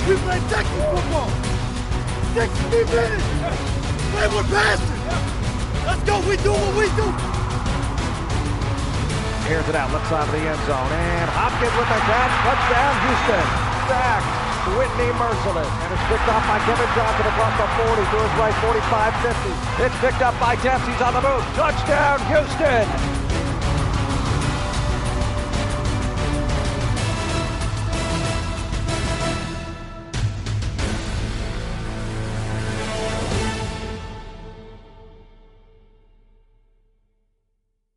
We play Texas football. 60 minutes. Play with passion. Let's go. We do what we do. Here's it out, left side of the end zone, and Hopkins with a catch, touchdown, Houston. Sacked, Whitney Merciless, and it's picked off by Kevin Johnson across the 40 to his right, 45-50. It's picked up by Dempsey's on the move, touchdown, Houston.